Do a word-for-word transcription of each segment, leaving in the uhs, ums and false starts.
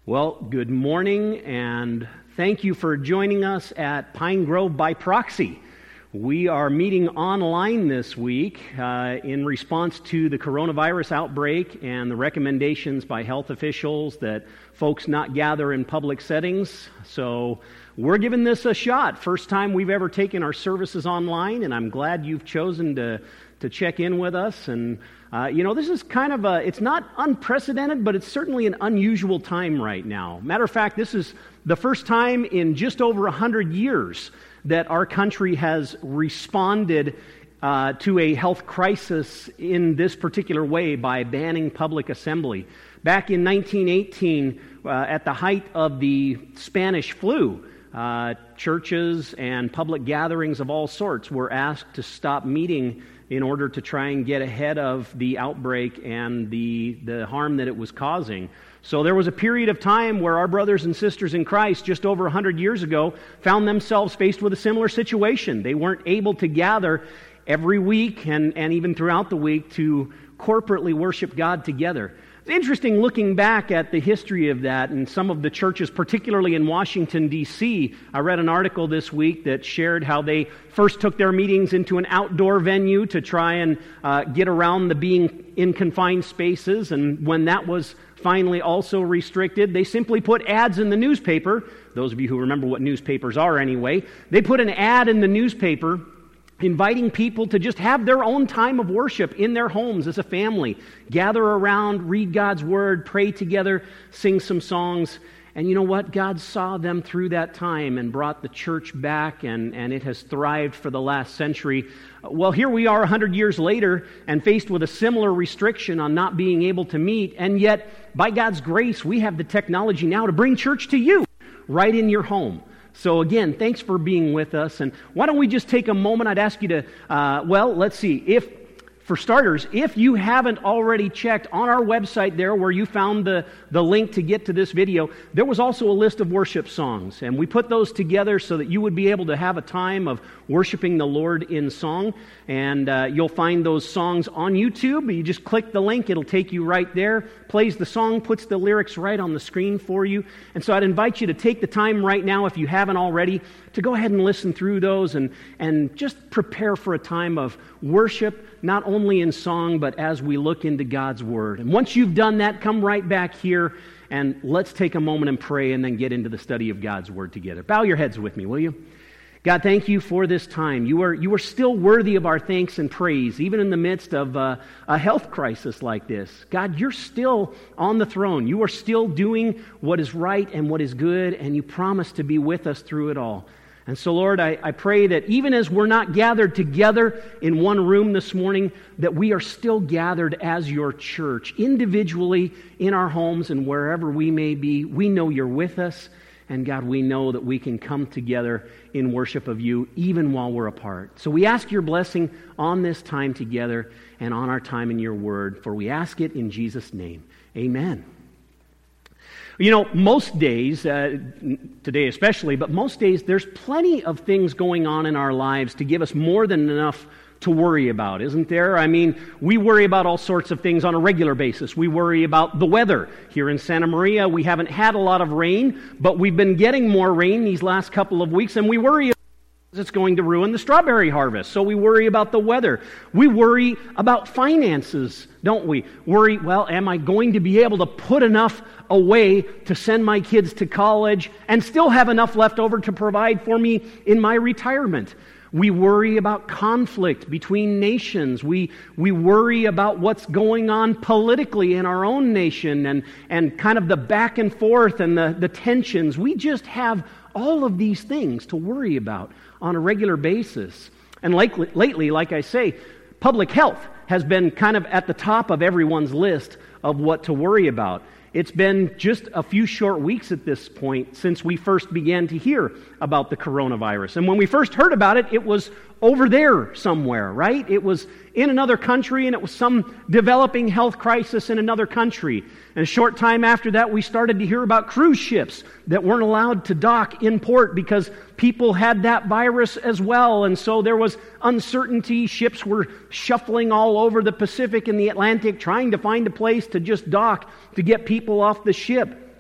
Well, good morning, and thank you for joining us at Pine Grove by proxy. We are meeting online this week uh, in response to the coronavirus outbreak and the recommendations by health officials that folks not gather in public settings. So we're giving this a shot. First time we've ever taken our services online, and I'm glad you've chosen to, to check in with us. And Uh, you know, this is kind of a, it's not unprecedented, but it's certainly an unusual time right now. Matter of fact, this is the first time in just over a hundred years that our country has responded uh, to a health crisis in this particular way by banning public assembly. Back in nineteen eighteen, uh, at the height of the Spanish flu, uh, churches and public gatherings of all sorts were asked to stop meeting in order to try and get ahead of the outbreak and the, the harm that it was causing. So there was a period of time where our brothers and sisters in Christ just over one hundred years ago found themselves faced with a similar situation. They weren't able to gather every week and, and even throughout the week to corporately worship God together. It's interesting looking back at the history of that and some of the churches, particularly in Washington, D C I read an article this week that shared how they first took their meetings into an outdoor venue to try and uh, get around the being in confined spaces. And when that was finally also restricted, they simply put ads in the newspaper. Those of you who remember what newspapers are anyway, they put an ad in the newspaper inviting people to just have their own time of worship in their homes as a family. Gather around, read God's Word, pray together, sing some songs. And you know what? God saw them through that time and brought the church back, and, and it has thrived for the last century. Well, here we are a hundred years later and faced with a similar restriction on not being able to meet, and yet, by God's grace, we have the technology now to bring church to you right in your home. So again, thanks for being with us. And why don't we just take a moment? I'd ask you to, uh, well, let's see. If, for starters, if you haven't already checked on our website there where you found the, the link to get to this video, there was also a list of worship songs. And we put those together so that you would be able to have a time of worshiping the Lord in song. And uh, you'll find those songs on YouTube. You just click the link. It'll take you right there. Plays the song, puts the lyrics right on the screen for you. And so I'd invite you to take the time right now, if you haven't already, to go ahead and listen through those and, and just prepare for a time of worship, not only in song, but as we look into God's Word. And once you've done that, come right back here and let's take a moment and pray and then get into the study of God's Word together. Bow your heads with me, will you? God, thank you for this time. You are you are still worthy of our thanks and praise, even in the midst of uh, a health crisis like this. God, you're still on the throne. You are still doing what is right and what is good, and you promise to be with us through it all. And so, Lord, I, I pray that even as we're not gathered together in one room this morning, that we are still gathered as your church, individually in our homes and wherever we may be. We know you're with us. And God, we know that we can come together in worship of you even while we're apart. So we ask your blessing on this time together and on our time in your word, for we ask it in Jesus' name. Amen. You know, most days, uh, today especially, but most days there's plenty of things going on in our lives to give us more than enough to worry about, isn't there? I mean, we worry about all sorts of things on a regular basis. We worry about the weather. Here in Santa Maria, we haven't had a lot of rain, but we've been getting more rain these last couple of weeks, and we worry about it's going to ruin the strawberry harvest. So we worry about the weather. We worry about finances, don't we? Worry, well, am I going to be able to put enough away to send my kids to college and still have enough left over to provide for me in my retirement? We worry about conflict between nations. We we worry about what's going on politically in our own nation and, and kind of the back and forth and the, the tensions. We just have all of these things to worry about on a regular basis. And like, lately, like I say, public health has been kind of at the top of everyone's list of what to worry about. It's been just a few short weeks at this point since we first began to hear about the coronavirus. And when we first heard about it, it was over there somewhere, right? It was in another country, and it was some developing health crisis in another country. And a short time after that, we started to hear about cruise ships that weren't allowed to dock in port because people had that virus as well. And so there was uncertainty. Ships were shuffling all over the Pacific and the Atlantic, trying to find a place to just dock to get people off the ship.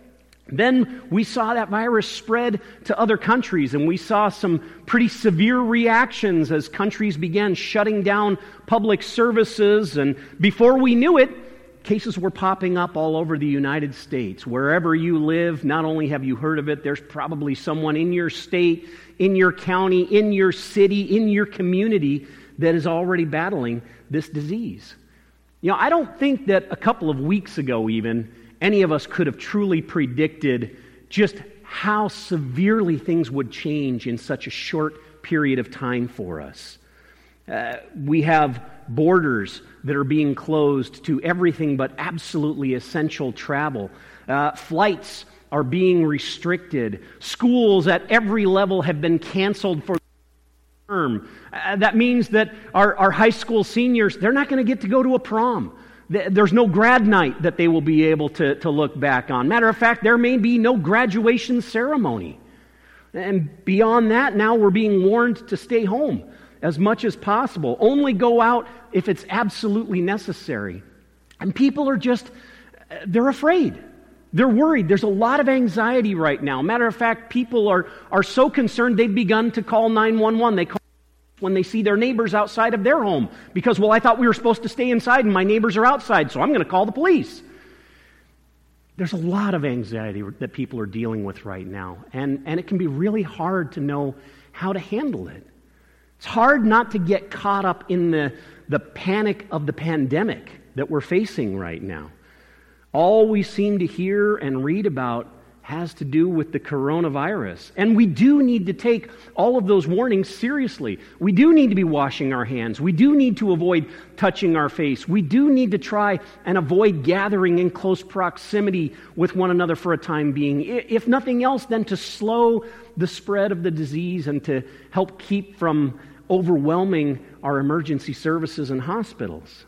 Then we saw that virus spread to other countries, and we saw some pretty severe reactions as countries began shutting down public services, and before we knew it, cases were popping up all over the United States. Wherever you live, not only have you heard of it, there's probably someone in your state, in your county, in your city, in your community that is already battling this disease. You know, I don't think that a couple of weeks ago even, any of us could have truly predicted just how severely things would change in such a short period of time for us. Uh, we have borders that are being closed to everything but absolutely essential travel. Uh, flights are being restricted. Schools at every level have been canceled for the term. Uh, that means that our, our high school seniors, they're not going to get to go to a prom. There's no grad night that they will be able to, to look back on. Matter of fact, there may be no graduation ceremony. And beyond that, now we're being warned to stay home as much as possible. Only go out if it's absolutely necessary. And people are just, they're afraid. They're worried. There's a lot of anxiety right now. Matter of fact, people are, are so concerned they've begun to call nine one one. They call when they see their neighbors outside of their home. Because, well, I thought we were supposed to stay inside and my neighbors are outside, so I'm going to call the police. There's a lot of anxiety that people are dealing with right now. And, and it can be really hard to know how to handle it. It's hard not to get caught up in the, the panic of the pandemic that we're facing right now. All we seem to hear and read about has to do with the coronavirus. And we do need to take all of those warnings seriously. We do need to be washing our hands. We do need to avoid touching our face. We do need to try and avoid gathering in close proximity with one another for a time being. If nothing else, then to slow the spread of the disease and to help keep from overwhelming our emergency services and hospitals.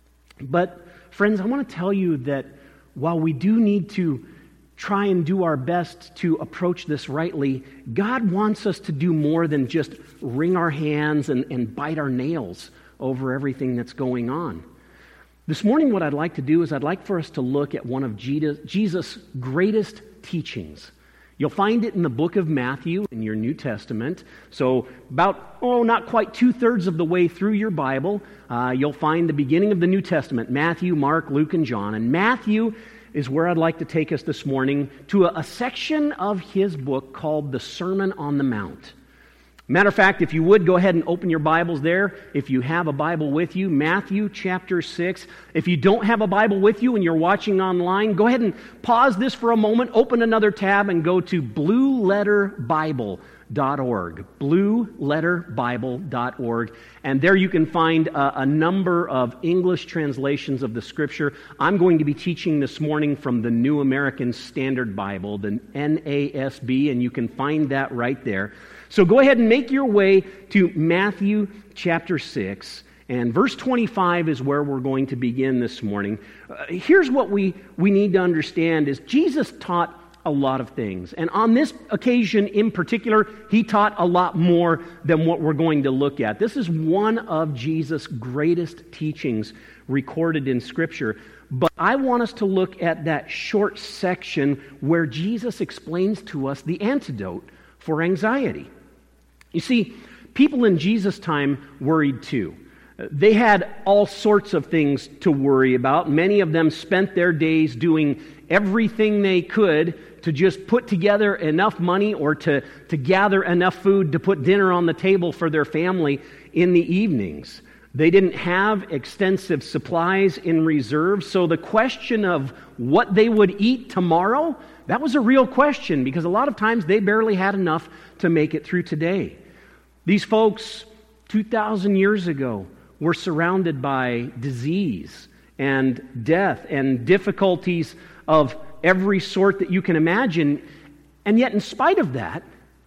But, friends, I want to tell you that while we do need to try and do our best to approach this rightly, God wants us to do more than just wring our hands and, and bite our nails over everything that's going on. This morning, what I'd like to do is I'd like for us to look at one of Jesus' greatest teachings. You'll find it in the book of Matthew in your New Testament. So about, oh, not quite two-thirds of the way through your Bible, uh, you'll find the beginning of the New Testament, Matthew, Mark, Luke, and John. And Matthew is where I'd like to take us this morning to a, a section of his book called the Sermon on the Mount. Matter of fact, if you would, go ahead and open your Bibles there. If you have a Bible with you, Matthew chapter six. If you don't have a Bible with you and you're watching online, go ahead and pause this for a moment, open another tab, and go to blue letter bible dot org. blue letter bible dot org. And there you can find a, a number of English translations of the Scripture. I'm going to be teaching this morning from the New American Standard Bible, the N A S B, and you can find that right there. So go ahead and make your way to Matthew chapter six, and verse twenty-five is where we're going to begin this morning. Uh, here's what we, we need to understand is Jesus taught a lot of things. And on this occasion in particular, he taught a lot more than what we're going to look at. This is one of Jesus' greatest teachings recorded in Scripture. But I want us to look at that short section where Jesus explains to us the antidote for anxiety. You see, people in Jesus' time worried too. They had all sorts of things to worry about. Many of them spent their days doing everything they could to just put together enough money or to, to gather enough food to put dinner on the table for their family in the evenings. They didn't have extensive supplies in reserve, so the question of what they would eat tomorrow, that was a real question because a lot of times they barely had enough to make it through today. These folks, two thousand years ago, were surrounded by disease and death and difficulties of every sort that you can imagine. And yet, in spite of that,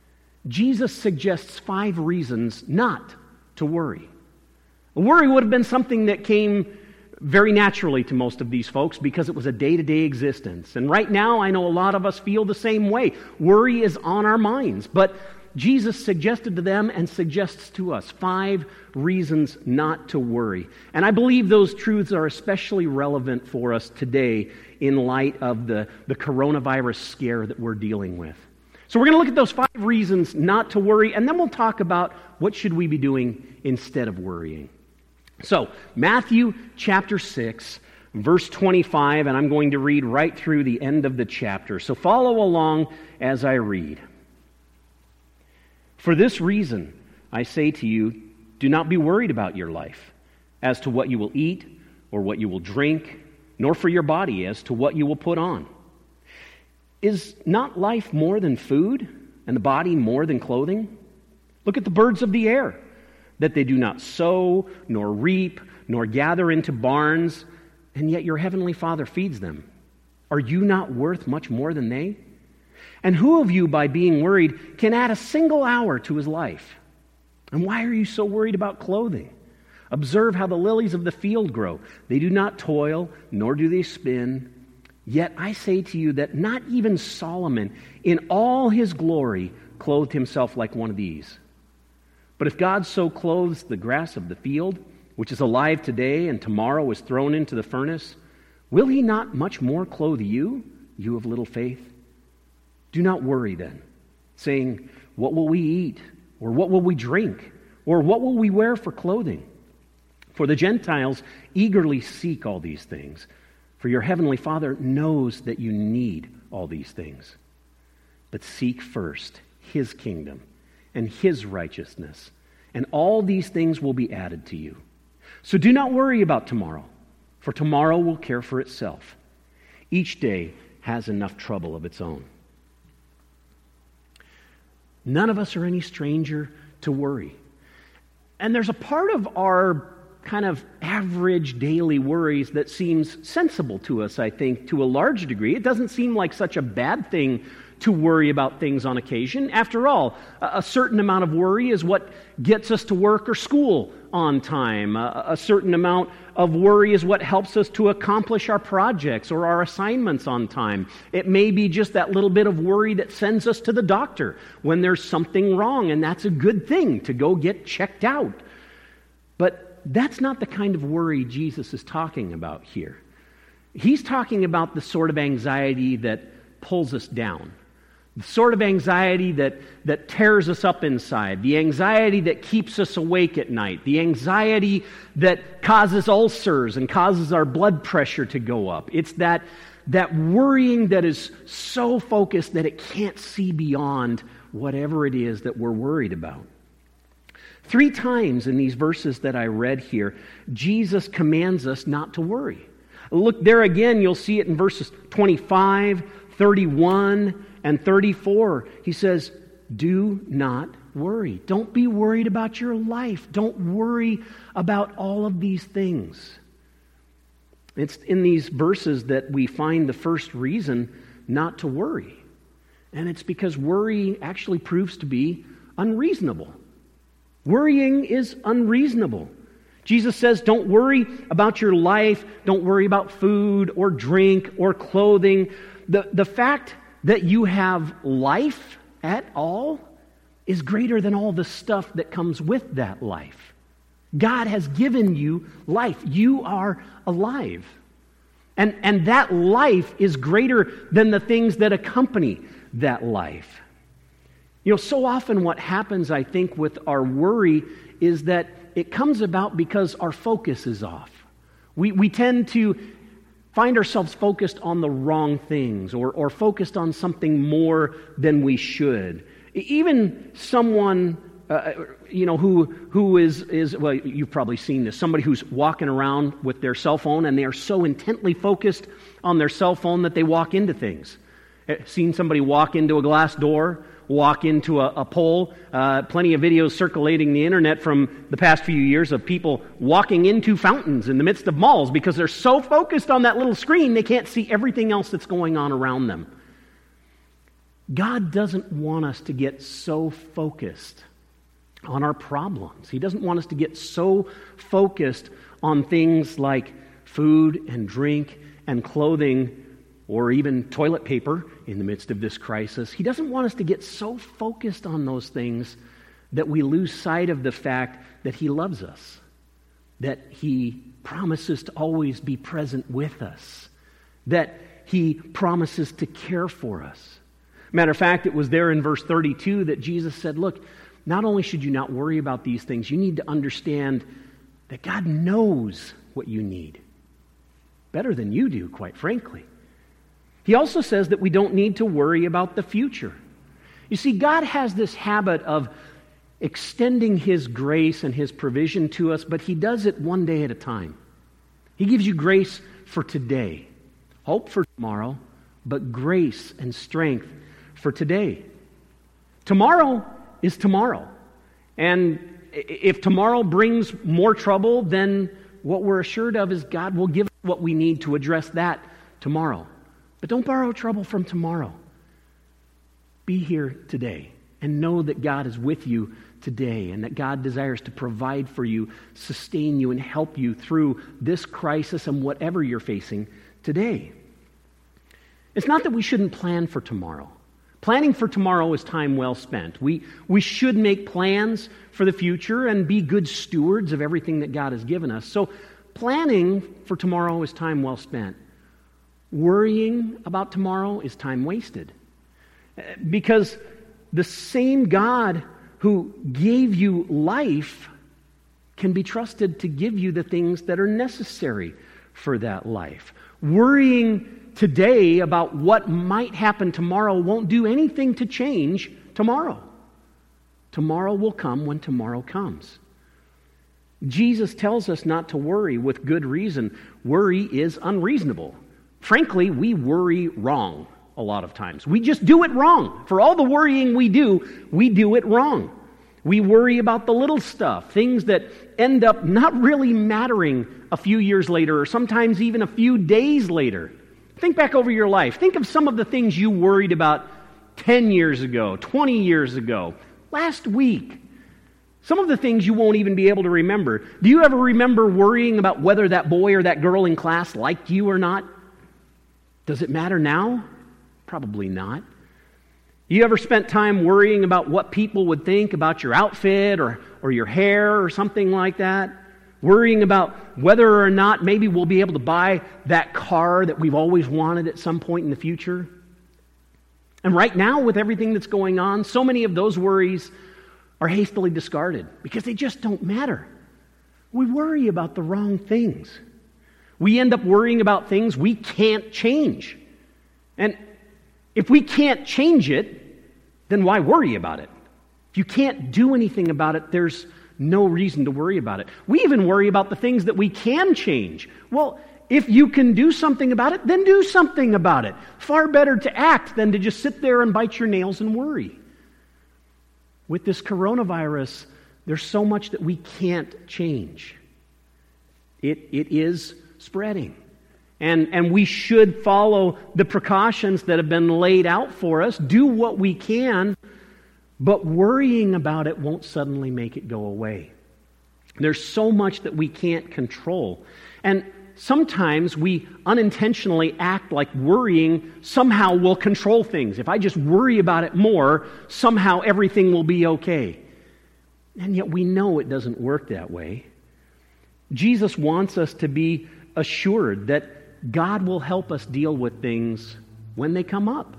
Jesus suggests five reasons not to worry. Worry would have been something that came very naturally to most of these folks because it was a day-to-day existence. And right now, I know a lot of us feel the same way. Worry is on our minds. But Jesus suggested to them and suggests to us five reasons not to worry. And I believe those truths are especially relevant for us today in light of the, the coronavirus scare that we're dealing with. So we're going to look at those five reasons not to worry, and then we'll talk about what should we be doing instead of worrying. So, Matthew chapter six, verse twenty-five, and I'm going to read right through the end of the chapter. So follow along as I read. For this reason, I say to you, do not be worried about your life, as to what you will eat or what you will drink, nor for your body as to what you will put on. Is not life more than food, and the body more than clothing? Look at the birds of the air, that they do not sow, nor reap, nor gather into barns, and yet your heavenly Father feeds them. Are you not worth much more than they? And who of you, by being worried, can add a single hour to his life? And why are you so worried about clothing? Observe how the lilies of the field grow. They do not toil, nor do they spin. Yet I say to you that not even Solomon, in all his glory, clothed himself like one of these. But if God so clothes the grass of the field, which is alive today and tomorrow is thrown into the furnace, will he not much more clothe you, you of little faith? Do not worry then, saying, what will we eat? Or what will we drink? Or what will we wear for clothing? For the Gentiles eagerly seek all these things. For your heavenly Father knows that you need all these things. But seek first his kingdom and his righteousness, and all these things will be added to you. So do not worry about tomorrow, for tomorrow will care for itself. Each day has enough trouble of its own. None of us are any stranger to worry. And there's a part of our kind of average daily worries that seems sensible to us, I think, to a large degree. It doesn't seem like such a bad thing to worry about things on occasion. After all, a certain amount of worry is what gets us to work or school on time. A certain amount of worry is what helps us to accomplish our projects or our assignments on time. It may be just that little bit of worry that sends us to the doctor when there's something wrong, and that's a good thing to go get checked out. But that's not the kind of worry Jesus is talking about here. He's talking about the sort of anxiety that pulls us down. The sort of anxiety that, that tears us up inside. The anxiety that keeps us awake at night. The anxiety that causes ulcers and causes our blood pressure to go up. It's that, that worrying that is so focused that it can't see beyond whatever it is that we're worried about. Three times in these verses that I read here, Jesus commands us not to worry. Look there again, you'll see it in verses twenty-five, thirty-one, and thirty-four. He says, do not worry. Don't be worried about your life. Don't worry about all of these things. It's in these verses that we find the first reason not to worry. And it's because worry actually proves to be unreasonable. Worrying is unreasonable. Jesus says, don't worry about your life. Don't worry about food or drink or clothing. The, the fact that you have life at all is greater than all the stuff that comes with that life. God has given you life. You are alive. And, and that life is greater than the things that accompany that life. You know, so often what happens, I think, with our worry is that it comes about because our focus is off. We, we tend to find ourselves focused on the wrong things or, or focused on something more than we should. Even someone, uh, you know, who who is, is, well, you've probably seen this, somebody who's walking around with their cell phone and they are so intently focused on their cell phone that they walk into things. Seen somebody walk into a glass door, walk into a, a pole. Uh, plenty of videos circulating the internet from the past few years of people walking into fountains in the midst of malls because they're so focused on that little screen they can't see everything else that's going on around them. God doesn't want us to get so focused on our problems. He doesn't want us to get so focused on things like food and drink and clothing or even toilet paper in the midst of this crisis. He doesn't want us to get so focused on those things that we lose sight of the fact that He loves us, that He promises to always be present with us, that He promises to care for us. Matter of fact, it was there in verse thirty-two that Jesus said, look, not only should you not worry about these things, you need to understand that God knows what you need. Better than you do, quite frankly. He also says that we don't need to worry about the future. You see, God has this habit of extending His grace and His provision to us, but He does it one day at a time. He gives you grace for today, hope for tomorrow, but grace and strength for today. Tomorrow is tomorrow. And if tomorrow brings more trouble, then what we're assured of is God will give us what we need to address that tomorrow. But don't borrow trouble from tomorrow. Be here today and know that God is with you today and that God desires to provide for you, sustain you, and help you through this crisis and whatever you're facing today. It's not that we shouldn't plan for tomorrow. Planning for tomorrow is time well spent. We, we should make plans for the future and be good stewards of everything that God has given us. So planning for tomorrow is time well spent. Worrying about tomorrow is time wasted. Because the same God who gave you life can be trusted to give you the things that are necessary for that life. Worrying today about what might happen tomorrow won't do anything to change tomorrow. Tomorrow will come when tomorrow comes. Jesus tells us not to worry with good reason. Worry is unreasonable. Frankly, we worry wrong a lot of times. We just do it wrong. For all the worrying we do, we do it wrong. We worry about the little stuff, things that end up not really mattering a few years later or sometimes even a few days later. Think back over your life. Think of some of the things you worried about ten years ago, twenty years ago, last week. Some of the things you won't even be able to remember. Do you ever remember worrying about whether that boy or that girl in class liked you or not? Does it matter now? Probably not. You ever spent time worrying about what people would think about your outfit or, or your hair or something like that? Worrying about whether or not maybe we'll be able to buy that car that we've always wanted at some point in the future? And right now, with everything that's going on, so many of those worries are hastily discarded because they just don't matter. We worry about the wrong things. We end up worrying about things we can't change. And if we can't change it, then why worry about it? If you can't do anything about it, there's no reason to worry about it. We even worry about the things that we can change. Well, if you can do something about it, then do something about it. Far better to act than to just sit there and bite your nails and worry. With this coronavirus, there's so much that we can't change. It, it is spreading. And, and we should follow the precautions that have been laid out for us, do what we can, but worrying about it won't suddenly make it go away. There's so much that we can't control. And sometimes we unintentionally act like worrying somehow will control things. If I just worry about it more, somehow everything will be okay. And yet we know it doesn't work that way. Jesus wants us to be assured that God will help us deal with things when they come up.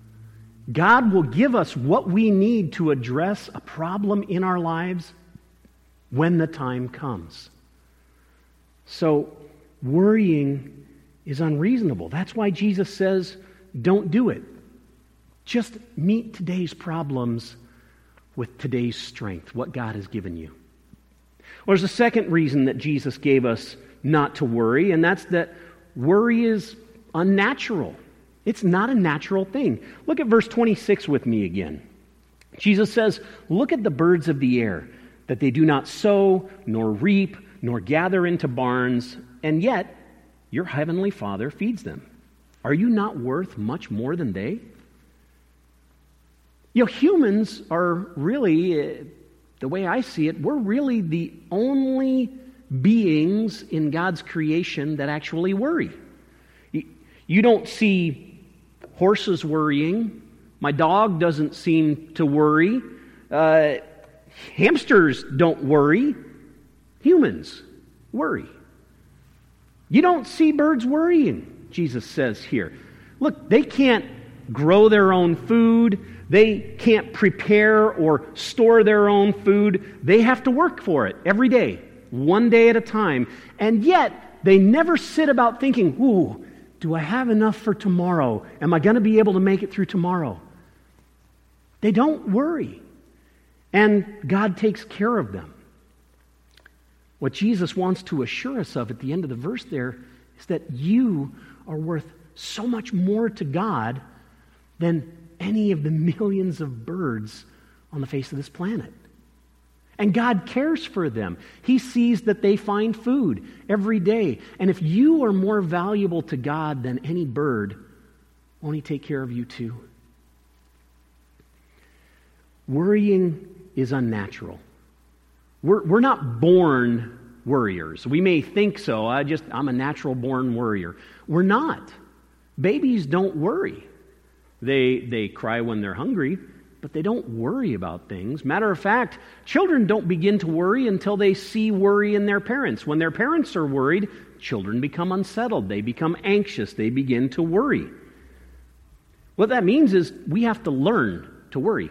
God will give us what we need to address a problem in our lives when the time comes. So, worrying is unreasonable. That's why Jesus says, don't do it. Just meet today's problems with today's strength, what God has given you. Well, there's a second reason that Jesus gave us not to worry, and that's that worry is unnatural. It's not a natural thing. Look at verse twenty-six with me again. Jesus says, look at the birds of the air, that they do not sow, nor reap, nor gather into barns, and yet your heavenly Father feeds them. Are you not worth much more than they? You know, humans are really, uh, the way I see it, we're really the only beings in God's creation that actually worry. You, you don't see horses worrying. My dog doesn't seem to worry. Uh, hamsters don't worry. Humans worry. You don't see birds worrying, Jesus says here. Look, they can't grow their own food. They can't prepare or store their own food. They have to work for it every day, one day at a time. And yet, they never sit about thinking, ooh, do I have enough for tomorrow? Am I going to be able to make it through tomorrow? They don't worry. And God takes care of them. What Jesus wants to assure us of at the end of the verse there is that you are worth so much more to God than any of the millions of birds on the face of this planet. And God cares for them. He sees that they find food every day. And if you are more valuable to God than any bird, won't He take care of you too? Worrying is unnatural. We're, we're not born worriers. We may think so. I just, I'm a natural born worrier. We're not. Babies don't worry. They, they cry when they're hungry, but they don't worry about things. Matter of fact, children don't begin to worry until they see worry in their parents. When their parents are worried, children become unsettled. They become anxious. They begin to worry. What that means is we have to learn to worry.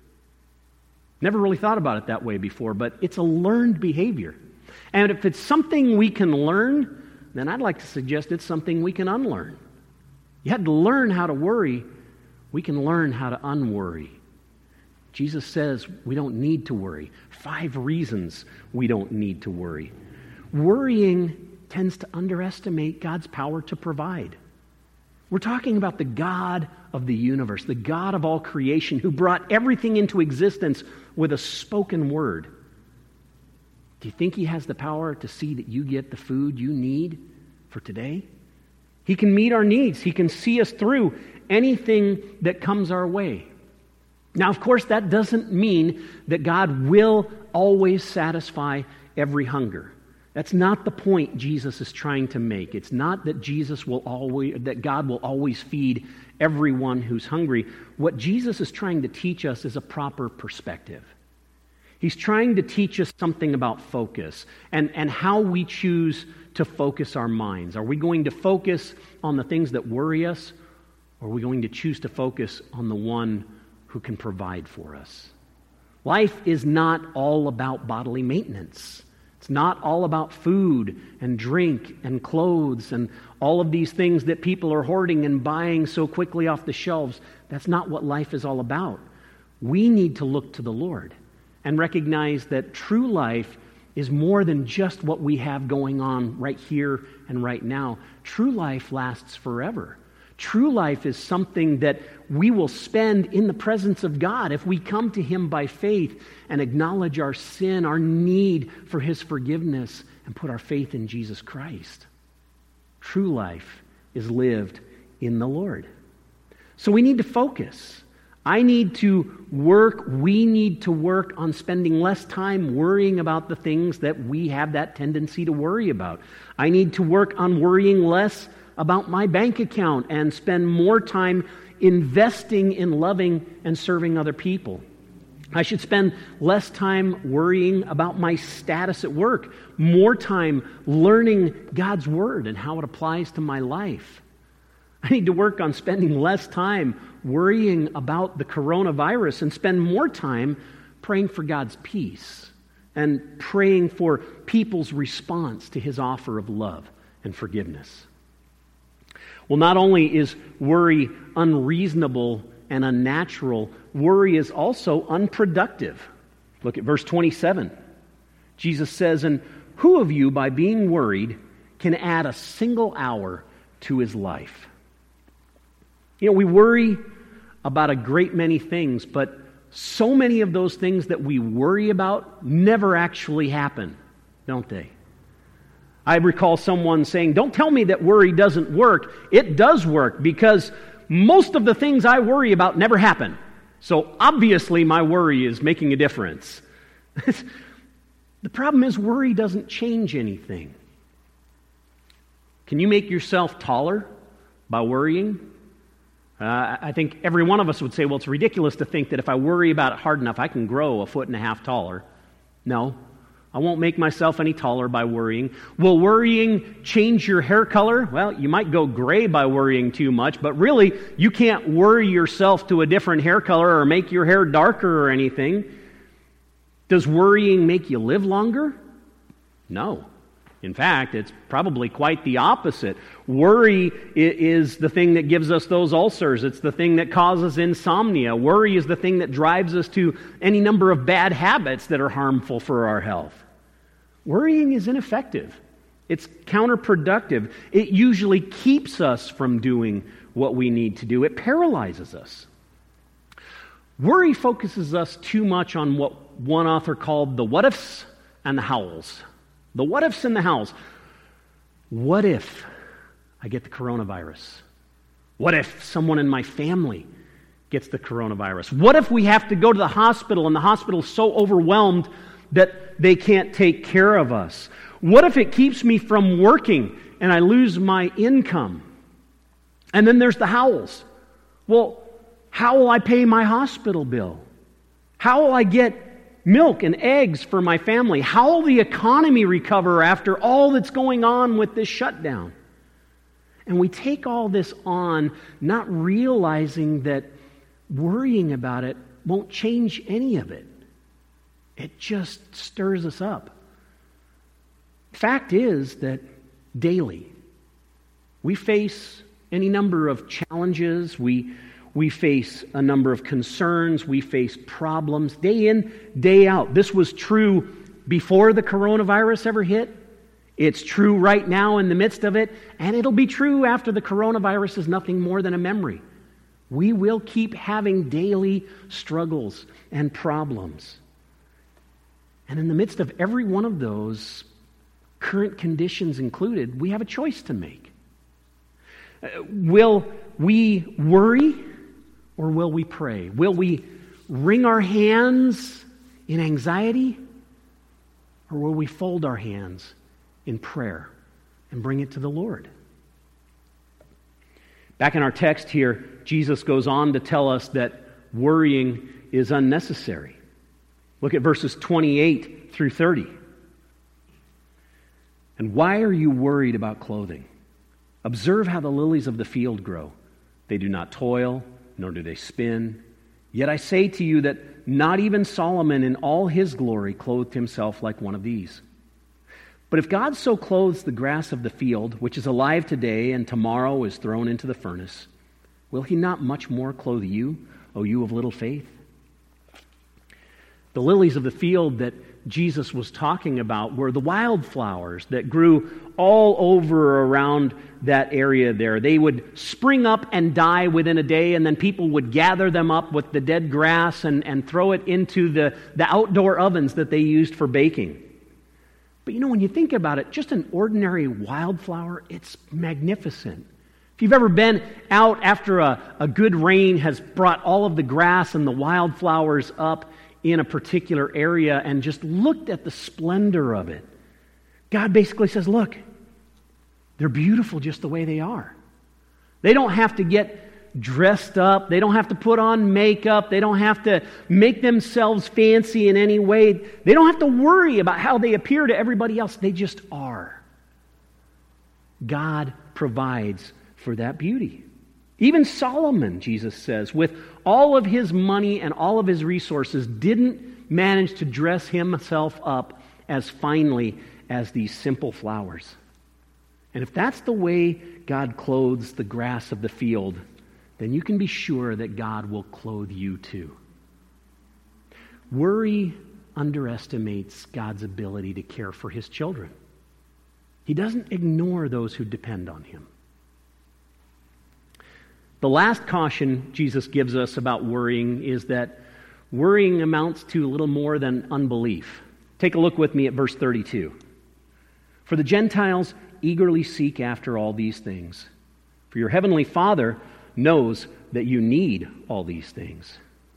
Never really thought about it that way before, but it's a learned behavior. And if it's something we can learn, then I'd like to suggest it's something we can unlearn. You had to learn how to worry. We can learn how to unworry. Jesus says we don't need to worry. Five reasons we don't need to worry. Worrying tends to underestimate God's power to provide. We're talking about the God of the universe, the God of all creation, who brought everything into existence with a spoken word. Do you think He has the power to see that you get the food you need for today? He can meet our needs. He can see us through anything that comes our way. Now, of course, that doesn't mean that God will always satisfy every hunger. That's not the point Jesus is trying to make. It's not that Jesus will always, that God will always feed everyone who's hungry. What Jesus is trying to teach us is a proper perspective. He's trying to teach us something about focus and, and how we choose to focus our minds. Are we going to focus on the things that worry us, or are we going to choose to focus on the one who can provide for us? Life is not all about bodily maintenance. It's not all about food and drink and clothes and all of these things that people are hoarding and buying so quickly off the shelves. That's not what life is all about. We need to look to the Lord and recognize that true life is more than just what we have going on right here and right now. True life lasts forever. True life is something that we will spend in the presence of God if we come to Him by faith and acknowledge our sin, our need for His forgiveness, and put our faith in Jesus Christ. True life is lived in the Lord. So we need to focus. I need to work, we need to work on spending less time worrying about the things that we have that tendency to worry about. I need to work on worrying less about my bank account and spend more time investing in loving and serving other people. I should spend less time worrying about my status at work, more time learning God's Word and how it applies to my life. I need to work on spending less time worrying about the coronavirus and spend more time praying for God's peace and praying for people's response to His offer of love and forgiveness. Well, not only is worry unreasonable and unnatural, worry is also unproductive. Look at verse twenty-seven. Jesus says, "And who of you, by being worried, can add a single hour to his life?" You know, we worry about a great many things, but so many of those things that we worry about never actually happen, don't they? I recall someone saying, "Don't tell me that worry doesn't work. It does work, because most of the things I worry about never happen. So obviously my worry is making a difference." The problem is worry doesn't change anything. Can you make yourself taller by worrying? Uh, I think every one of us would say, well, it's ridiculous to think that if I worry about it hard enough, I can grow a foot and a half taller. No, I won't make myself any taller by worrying. Will worrying change your hair color? Well, you might go gray by worrying too much, but really, you can't worry yourself to a different hair color or make your hair darker or anything. Does worrying make you live longer? No. In fact, it's probably quite the opposite. Worry is the thing that gives us those ulcers. It's the thing that causes insomnia. Worry is the thing that drives us to any number of bad habits that are harmful for our health. Worrying is ineffective. It's counterproductive. It usually keeps us from doing what we need to do. It paralyzes us. Worry focuses us too much on what one author called the what-ifs and the howls. The what-ifs and the howls. What if I get the coronavirus? What if someone in my family gets the coronavirus? What if we have to go to the hospital and the hospital is so overwhelmed that they can't take care of us? What if it keeps me from working and I lose my income? And then there's the howls. Well, how will I pay my hospital bill? How will I get milk and eggs for my family? How will the economy recover after all that's going on with this shutdown? And we take all this on, not realizing that worrying about it won't change any of it. It just stirs us up. Fact is that daily we face any number of challenges, we We face a number of concerns. We face problems day in, day out. This was true before the coronavirus ever hit. It's true right now in the midst of it. And it'll be true after the coronavirus is nothing more than a memory. We will keep having daily struggles and problems. And in the midst of every one of those, current conditions included, we have a choice to make. Uh, will we worry? Or will we pray? Will we wring our hands in anxiety? Or will we fold our hands in prayer and bring it to the Lord? Back in our text here, Jesus goes on to tell us that worrying is unnecessary. Look at verses twenty-eight through thirty. And why are you worried about clothing? Observe how the lilies of the field grow. They do not toil, nor do they spin. Yet I say to you that not even Solomon in all his glory clothed himself like one of these. But if God so clothes the grass of the field, which is alive today and tomorrow is thrown into the furnace, will he not much more clothe you, O you of little faith? The lilies of the field that Jesus was talking about were the wildflowers that grew all over around that area there. They would spring up and die within a day, and then people would gather them up with the dead grass and, and throw it into the, the outdoor ovens that they used for baking. But you know, when you think about it, just an ordinary wildflower, it's magnificent. If you've ever been out after a, a good rain has brought all of the grass and the wildflowers up in a particular area and just looked at the splendor of it, God basically says, look, they're beautiful just the way they are. They don't have to get dressed up. They don't have to put on makeup. They don't have to make themselves fancy in any way. They don't have to worry about how they appear to everybody else. They just are. God provides for that beauty. Even Solomon, Jesus says, with all of his money and all of his resources, didn't manage to dress himself up as finely as these simple flowers. And if that's the way God clothes the grass of the field, then you can be sure that God will clothe you too. Worry underestimates God's ability to care for his children. He doesn't ignore those who depend on him. The last caution Jesus gives us about worrying is that worrying amounts to little more than unbelief. Take a look with me at verse thirty-two. For the Gentiles eagerly seek after all these things, for your heavenly Father knows that you need all these things.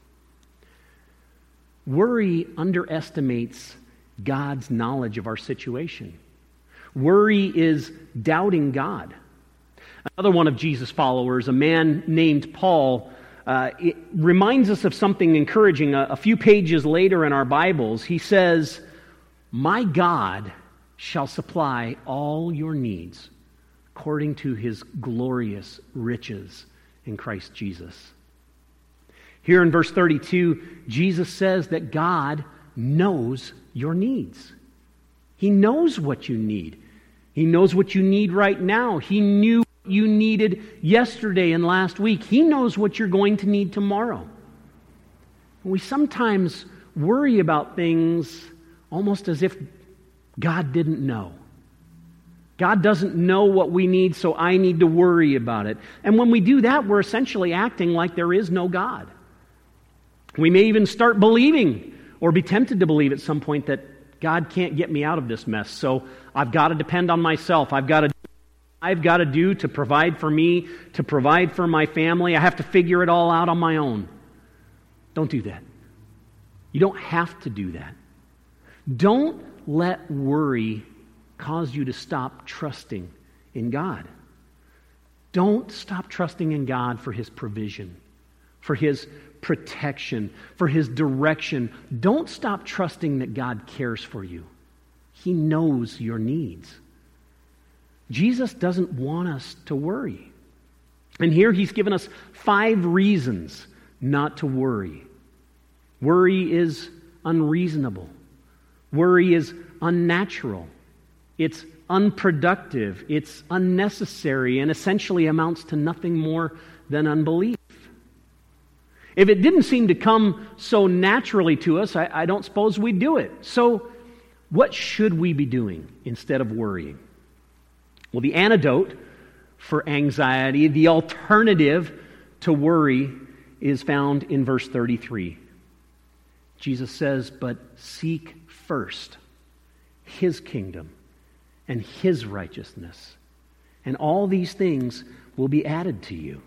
Worry underestimates God's knowledge of our situation. Worry is doubting God. Another one of Jesus' followers, a man named Paul, uh, it reminds us of something encouraging. A, a few pages later in our Bibles, he says, "My God shall supply all your needs according to his glorious riches in Christ Jesus." Here in verse thirty-two, Jesus says that God knows your needs. He knows what you need. He knows what you need right now. He knew what you needed yesterday and last week. He knows what you're going to need tomorrow. We sometimes worry about things almost as if God didn't know. God doesn't know what we need, so I need to worry about it. And when we do that, we're essentially acting like there is no God. We may even start believing or be tempted to believe at some point that God can't get me out of this mess, so I've got to depend on myself. I've got to I've got to do to provide for me, to provide for my family. I have to figure it all out on my own. Don't do that. You don't have to do that. Don't let worry cause you to stop trusting in God. Don't stop trusting in God for His provision, for His protection, for His direction. Don't stop trusting that God cares for you. He knows your needs. Jesus doesn't want us to worry. And here He's given us five reasons not to worry. Worry is unreasonable. Worry is unnatural. It's unproductive. It's unnecessary and essentially amounts to nothing more than unbelief. If it didn't seem to come so naturally to us, I, I don't suppose we'd do it. So what should we be doing instead of worrying? Well, the antidote for anxiety, the alternative to worry, is found in verse thirty-three. Jesus says, "But seek first His kingdom and His righteousness, and all these things will be added to you."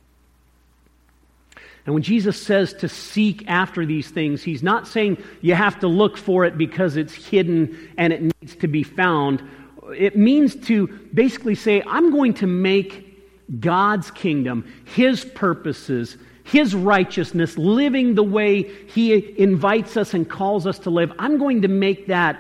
And when Jesus says to seek after these things, He's not saying you have to look for it because it's hidden and it needs to be found. It means to basically say, I'm going to make God's kingdom, His purposes, His righteousness, living the way He invites us and calls us to live. I'm going to make that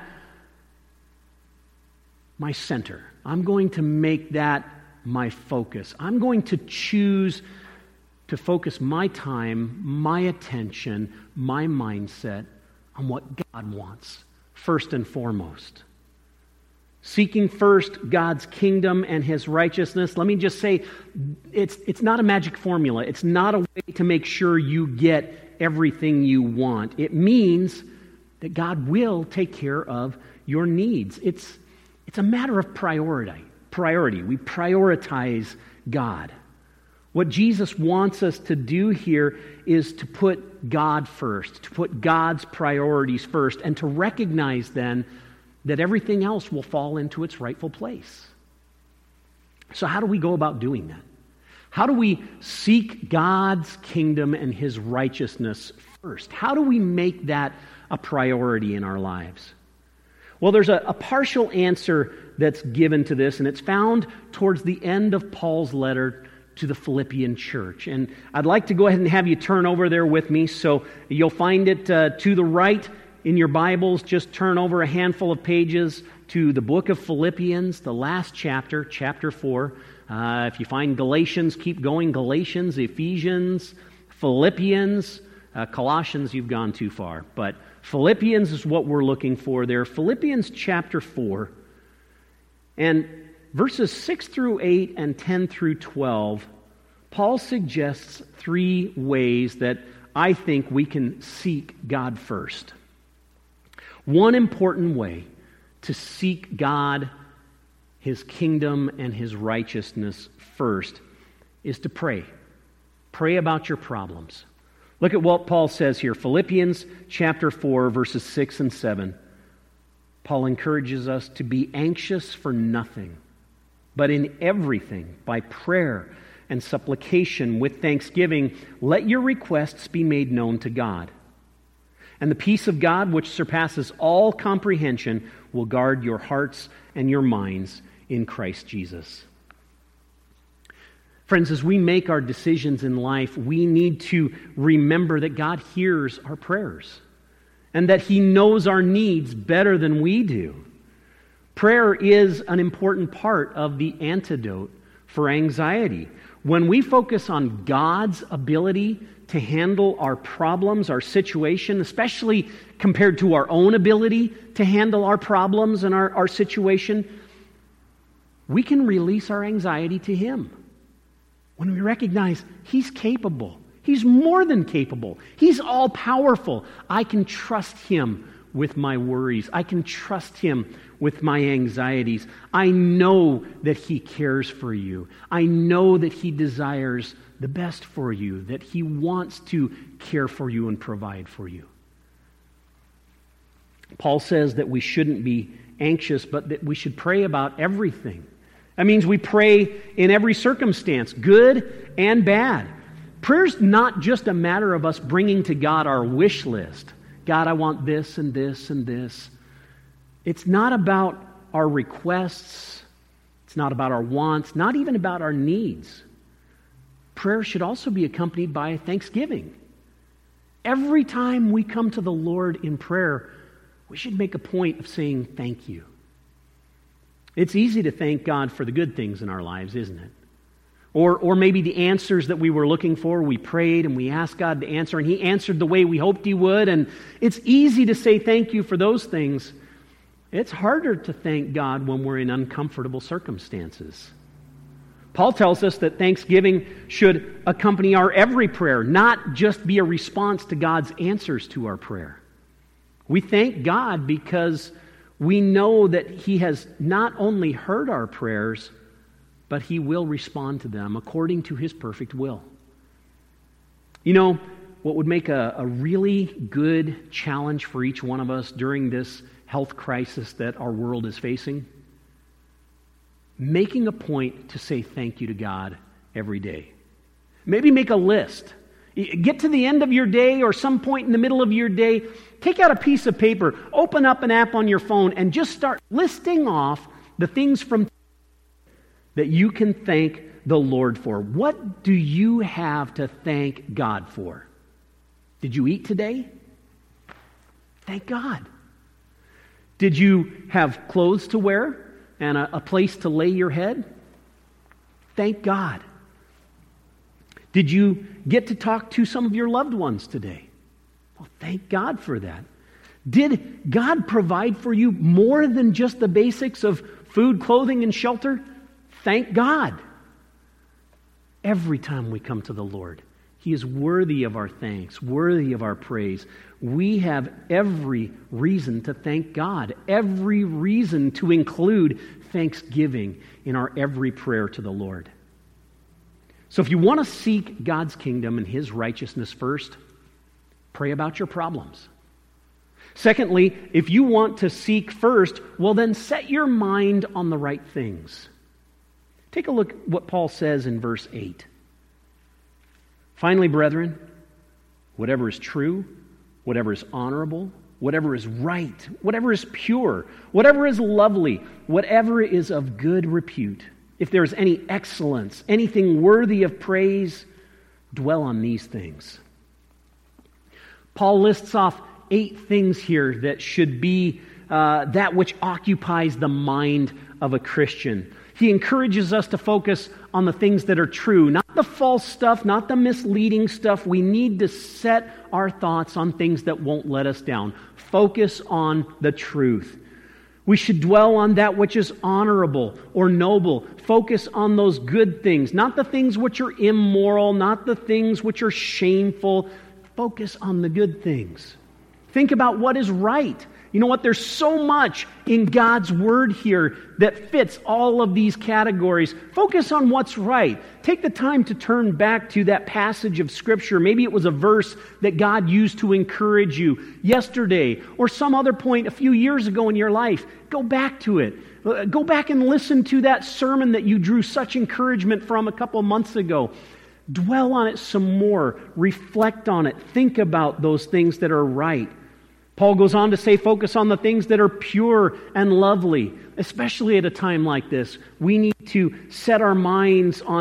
my center. I'm going to make that my focus. I'm going to choose to focus my time, my attention, my mindset on what God wants, first and foremost. Seeking first God's kingdom and His righteousness. Let me just say, it's, it's not a magic formula. It's not a way to make sure you get everything you want. It means that God will take care of your needs. It's, it's a matter of priority. Priority. We prioritize God. What Jesus wants us to do here is to put God first, to put God's priorities first, and to recognize then that everything else will fall into its rightful place. So how do we go about doing that? How do we seek God's kingdom and His righteousness first? How do we make that a priority in our lives? Well, there's a, a partial answer that's given to this, and it's found towards the end of Paul's letter to the Philippian church. And I'd like to go ahead and have you turn over there with me. So you'll find it uh, to the right in your Bibles. Just turn over a handful of pages to the book of Philippians, the last chapter, chapter four. Uh, if you find Galatians, keep going. Galatians, Ephesians, Philippians, uh, Colossians, you've gone too far. But Philippians is what we're looking for there. Philippians chapter four. And verses six through eight and ten through twelve, Paul suggests three ways that I think we can seek God first. One important way to seek God, His kingdom, and His righteousness first is to pray. Pray about your problems. Look at what Paul says here, Philippians chapter four, verses six and seven. Paul encourages us to be anxious for nothing, but in everything, by prayer and supplication with thanksgiving, let your requests be made known to God. And the peace of God, which surpasses all comprehension, will guard your hearts and your minds in Christ Jesus. Friends, as we make our decisions in life, we need to remember that God hears our prayers and that He knows our needs better than we do. Prayer is an important part of the antidote for anxiety. When we focus on God's ability to handle our problems, our situation, especially compared to our own ability to handle our problems and our, our situation, we can release our anxiety to Him. When we recognize He's capable, He's more than capable, He's all-powerful, I can trust Him with my worries. I can trust Him with my anxieties. I know that He cares for you. I know that He desires the best for you, that He wants to care for you and provide for you. Paul says that we shouldn't be anxious, but that we should pray about everything. That means we pray in every circumstance, good and bad. Prayer's not just a matter of us bringing to God our wish list. God, I want this and this and this. It's not about our requests. It's not about our wants, not even about our needs. Prayer should also be accompanied by thanksgiving. Every time we come to the Lord in prayer, we should make a point of saying thank you. It's easy to thank God for the good things in our lives, isn't it? Or, or maybe the answers that we were looking for, we prayed and we asked God to answer, and He answered the way we hoped He would, and it's easy to say thank you for those things. It's harder to thank God when we're in uncomfortable circumstances. Paul tells us that thanksgiving should accompany our every prayer, not just be a response to God's answers to our prayer. We thank God because we know that He has not only heard our prayers, but He will respond to them according to His perfect will. You know, what would make a, a really good challenge for each one of us during this health crisis that our world is facing? Making a point to say thank you to God every day. Maybe make a list. Get to the end of your day or some point in the middle of your day, take out a piece of paper, open up an app on your phone, and just start listing off the things from that you can thank the Lord for. What do you have to thank God for? Did you eat today? Thank God. Did you have clothes to wear and a, a place to lay your head? Thank God. Did you get to talk to some of your loved ones today? Well, thank God for that. Did God provide for you more than just the basics of food, clothing, and shelter? Thank God. Every time we come to the Lord, He is worthy of our thanks, worthy of our praise. We have every reason to thank God, every reason to include thanksgiving in our every prayer to the Lord. So if you want to seek God's kingdom and His righteousness first, pray about your problems. Secondly, if you want to seek first, well then set your mind on the right things. Take a look at what Paul says in verse eight. Finally, brethren, whatever is true, whatever is honorable, whatever is right, whatever is pure, whatever is lovely, whatever is of good repute, if there is any excellence, anything worthy of praise, dwell on these things. Paul lists off eight things here that should be uh, that which occupies the mind of a Christian. He encourages us to focus on the things that are true, not the false stuff, not the misleading stuff. We need to set our thoughts on things that won't let us down. Focus on the truth. We should dwell on that which is honorable or noble. Focus on those good things, not the things which are immoral, not the things which are shameful. Focus on the good things. Think about what is right. You know what? There's so much in God's Word here that fits all of these categories. Focus on what's right. Take the time to turn back to that passage of Scripture. Maybe it was a verse that God used to encourage you yesterday or some other point a few years ago in your life. Go back to it. Go back and listen to that sermon that you drew such encouragement from a couple months ago. Dwell on it some more. Reflect on it. Think about those things that are right. Paul goes on to say, focus on the things that are pure and lovely, especially at a time like this. We need to set our minds on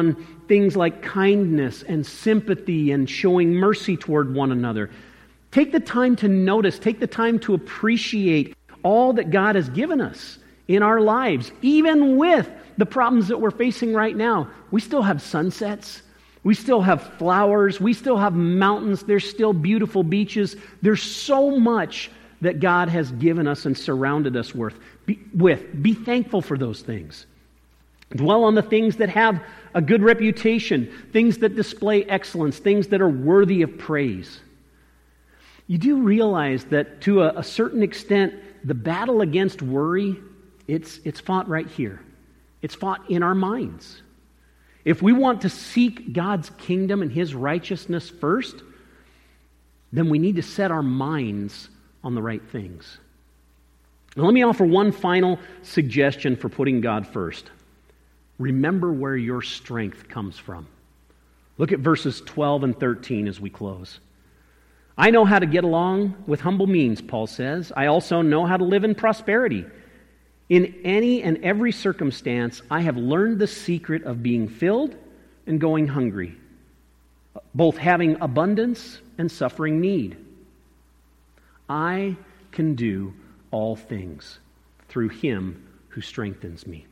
things like kindness and sympathy and showing mercy toward one another. Take the time to notice, take the time to appreciate all that God has given us in our lives. Even with the problems that we're facing right now, we still have sunsets. We still have flowers. We still have mountains. There's still beautiful beaches. There's so much that God has given us and surrounded us with. Be, with. Be thankful for those things. Dwell on the things that have a good reputation, things that display excellence, things that are worthy of praise. You do realize that to a, a certain extent, the battle against worry, it's, it's fought right here. It's fought in our minds. If we want to seek God's kingdom and His righteousness first, then we need to set our minds on the right things. Now, let me offer one final suggestion for putting God first. Remember where your strength comes from. Look at verses twelve and thirteen as we close. I know how to get along with humble means, Paul says. I also know how to live in prosperity. In any and every circumstance, I have learned the secret of being filled and going hungry, both having abundance and suffering need. I can do all things through Him who strengthens me.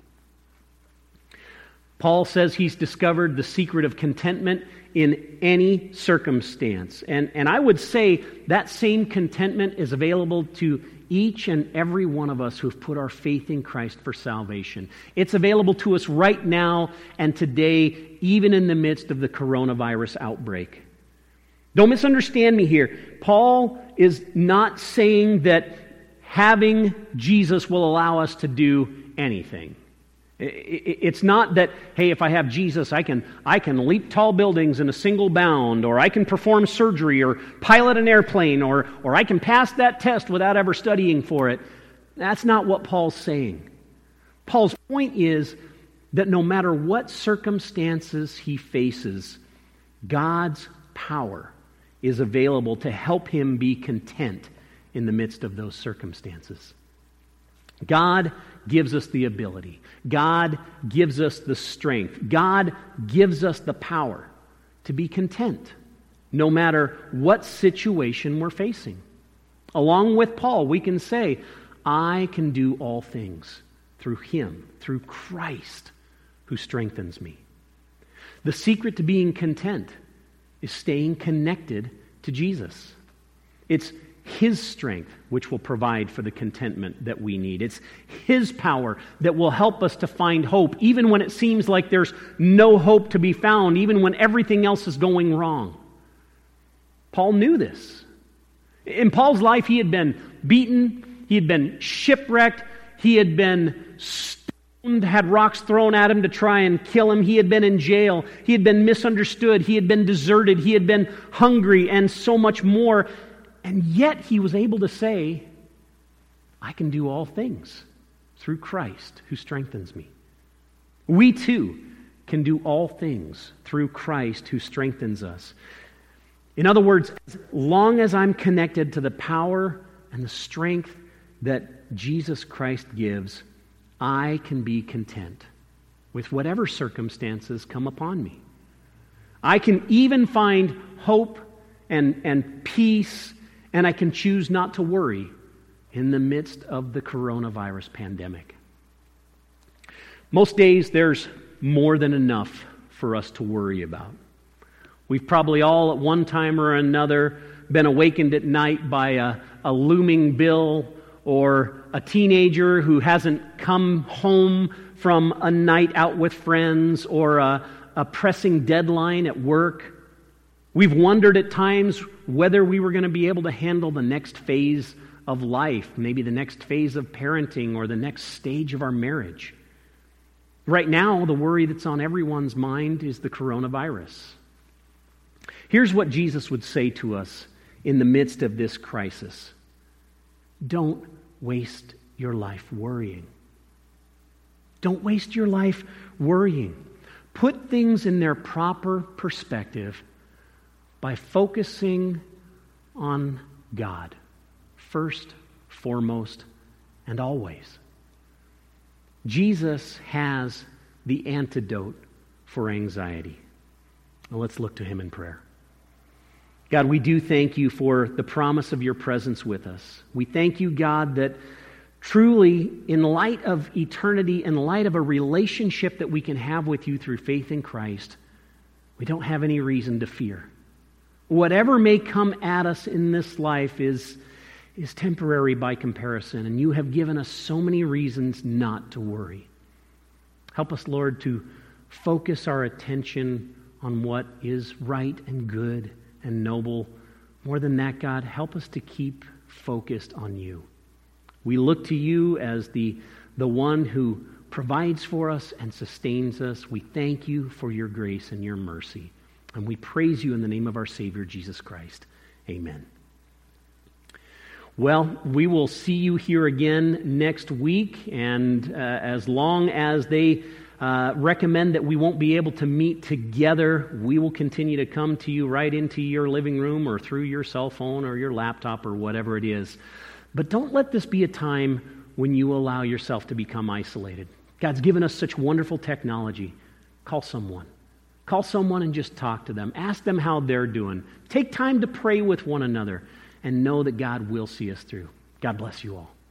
Paul says he's discovered the secret of contentment in any circumstance. And, and I would say that same contentment is available to each and every one of us who have put our faith in Christ for salvation. It's available to us right now and today, even in the midst of the coronavirus outbreak. Don't misunderstand me here. Paul is not saying that having Jesus will allow us to do anything. It's not that, hey, if I have Jesus, I can I can leap tall buildings in a single bound, or I can perform surgery, or pilot an airplane, or, or I can pass that test without ever studying for it. That's not what Paul's saying. Paul's point is that no matter what circumstances he faces, God's power is available to help him be content in the midst of those circumstances. God gives us the ability. God gives us the strength. God gives us the power to be content, no matter what situation we're facing. Along with Paul, we can say, I can do all things through Him, through Christ, who strengthens me. The secret to being content is staying connected to Jesus. It's His strength which will provide for the contentment that we need. It's His power that will help us to find hope, even when it seems like there's no hope to be found, even when everything else is going wrong. Paul knew this. In Paul's life, he had been beaten, he had been shipwrecked, he had been stoned, had rocks thrown at him to try and kill him, he had been in jail, he had been misunderstood, he had been deserted, he had been hungry, and so much more. And yet he was able to say, I can do all things through Christ who strengthens me. We too can do all things through Christ who strengthens us. In other words, as long as I'm connected to the power and the strength that Jesus Christ gives, I can be content with whatever circumstances come upon me. I can even find hope and, and peace, and I can choose not to worry in the midst of the coronavirus pandemic. Most days there's more than enough for us to worry about. We've probably all at one time or another been awakened at night by a, a looming bill, or a teenager who hasn't come home from a night out with friends, or a, a pressing deadline at work. We've wondered at times whether we were going to be able to handle the next phase of life, maybe the next phase of parenting, or the next stage of our marriage. Right now, the worry that's on everyone's mind is the coronavirus. Here's what Jesus would say to us in the midst of this crisis. Don't waste your life worrying. Don't waste your life worrying. Put things in their proper perspective by focusing on God, first, foremost, and always. Jesus has the antidote for anxiety. Well, let's look to him in prayer. God, we do thank you for the promise of your presence with us. We thank you, God, that truly, in light of eternity, in light of a relationship that we can have with you through faith in Christ, we don't have any reason to fear. Whatever may come at us in this life is, is temporary by comparison, and you have given us so many reasons not to worry. Help us, Lord, to focus our attention on what is right and good and noble. More than that, God, help us to keep focused on you. We look to you as the, the one who provides for us and sustains us. We thank you for your grace and your mercy. And we praise you in the name of our Savior, Jesus Christ. Amen. Well, we will see you here again next week. And uh, as long as they Uh, recommend that we won't be able to meet together, we will continue to come to you right into your living room or through your cell phone or your laptop or whatever it is. But don't let this be a time when you allow yourself to become isolated. God's given us such wonderful technology. Call someone. Call someone and just talk to them. Ask them how they're doing. Take time to pray with one another and know that God will see us through. God bless you all.